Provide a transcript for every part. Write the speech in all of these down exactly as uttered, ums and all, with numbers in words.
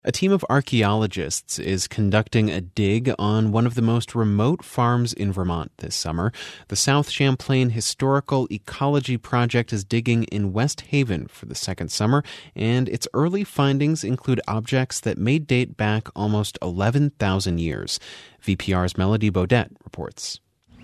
A team of archaeologists is conducting a dig on one of the most remote farms in Vermont this summer. The South Champlain Historical Ecology Project is digging in West Haven for the second summer, and its early findings include objects that may date back almost eleven thousand years. V P R's Melody Bodette reports.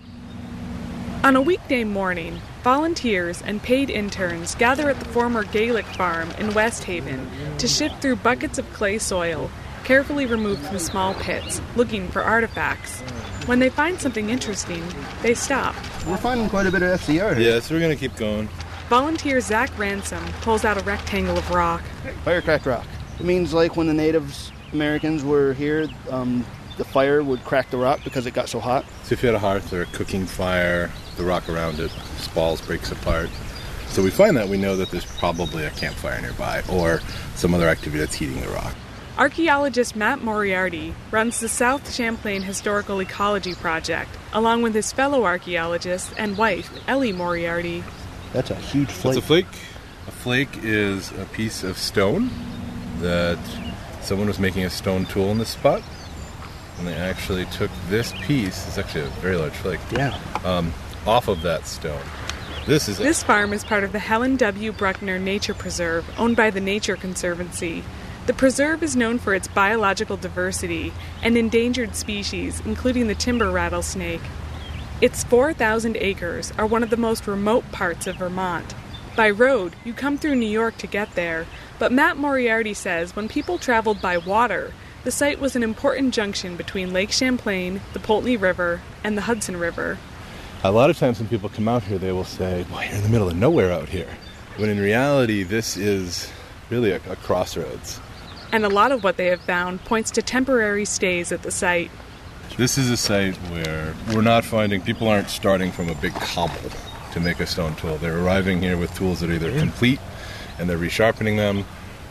On a weekday morning, volunteers and paid interns gather at the former Gaelic farm in West Haven to shift through buckets of clay soil, carefully removed from small pits, looking for artifacts. When they find something interesting, they stop. We're finding quite a bit of F C R here. Yeah, so we're going to keep going. Volunteer Zach Ransom pulls out a rectangle of rock. Fire-cracked rock. It means like when the Natives Americans were here, um, the fire would crack the rock because it got so hot. So if you had a hearth or a cooking fire, the rock around it spalls, breaks apart. So we find that, we know that there's probably a campfire nearby or some other activity that's heating the rock. Archaeologist Matt Moriarty runs the South Champlain Historical Ecology Project, along with his fellow archaeologist and wife, Ellie Moriarty. That's a huge flake. What's a flake? A flake is a piece of stone that someone was making a stone tool in this spot. And they actually took this piece, it's actually a very large flake, Yeah. um, off of that stone. This is This farm is part of the Helen W. Bruckner Nature Preserve, owned by the Nature Conservancy. The preserve is known for its biological diversity and endangered species, including the timber rattlesnake. Its four thousand acres are one of the most remote parts of Vermont. By road, you come through New York to get there, but Matt Moriarty says when people traveled by water, the site was an important junction between Lake Champlain, the Poultney River, and the Hudson River. A lot of times when people come out here, they will say, well, you're in the middle of nowhere out here. When in reality, this is really a, a crossroads. And a lot of what they have found points to temporary stays at the site. This is a site where we're not finding, people aren't starting from a big cobble to make a stone tool. They're arriving here with tools that are either complete and they're resharpening them,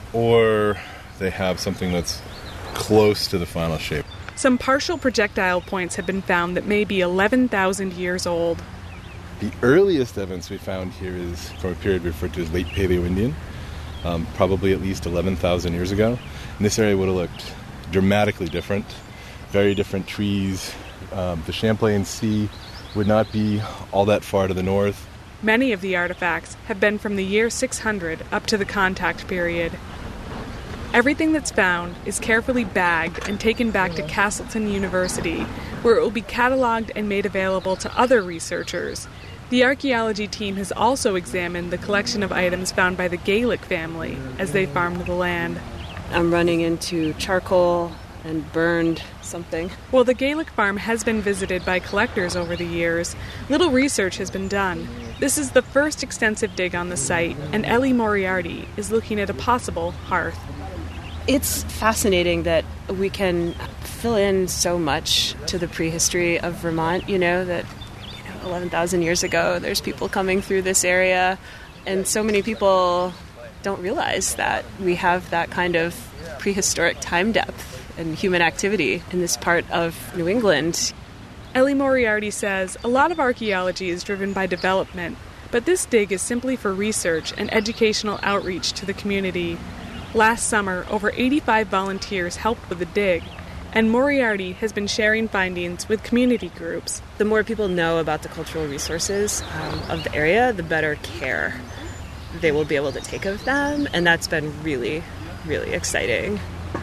or they have something that's close to the final shape. Some partial projectile points have been found that may be eleven thousand years old. The earliest evidence we found here is from a period referred to as late Paleo-Indian, um, probably at least eleven thousand years ago. And this area would have looked dramatically different, very different trees. Um, the Champlain Sea would not be all that far to the north. Many of the artifacts have been from the year six hundred up to the contact period. Everything that's found is carefully bagged and taken back to Castleton University, where it will be cataloged and made available to other researchers. The archaeology team has also examined the collection of items found by the Gaelic family as they farmed the land. I'm running into charcoal and burned something. While the Gaelic farm has been visited by collectors over the years, little research has been done. This is the first extensive dig on the site, and Ellie Moriarty is looking at a possible hearth. It's fascinating that we can fill in so much to the prehistory of Vermont, you know, that you know, eleven thousand years ago, there's people coming through this area, and so many people don't realize that we have that kind of prehistoric time depth and human activity in this part of New England. Ellie Moriarty says a lot of archaeology is driven by development, but this dig is simply for research and educational outreach to the community. Last summer, over eighty-five volunteers helped with the dig, and Moriarty has been sharing findings with community groups. The more people know about the cultural resources um, of the area, the better care they will be able to take of them, and that's been really, really exciting.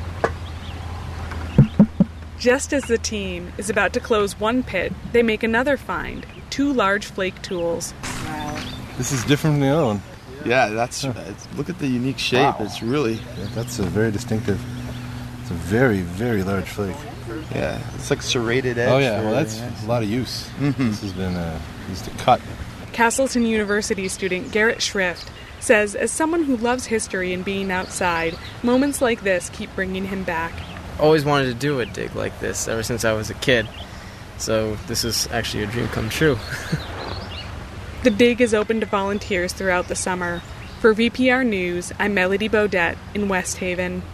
Just as the team is about to close one pit, they make another find, two large flake tools. Wow. This is different from the other one. Yeah, that's. It's, look at the unique shape. Wow. It's really. Yeah, that's a very distinctive, it's a very, very large flake. Yeah, it's like serrated edge. Oh yeah, for, well that's yeah. a lot of use. Mm-hmm. This has been uh, used to cut. Castleton University student Garrett Schrift says as someone who loves history and being outside, moments like this keep bringing him back. Always wanted to do a dig like this ever since I was a kid, so this is actually a dream come true. The dig is open to volunteers throughout the summer. For V P R News, I'm Melody Bodette in West Haven.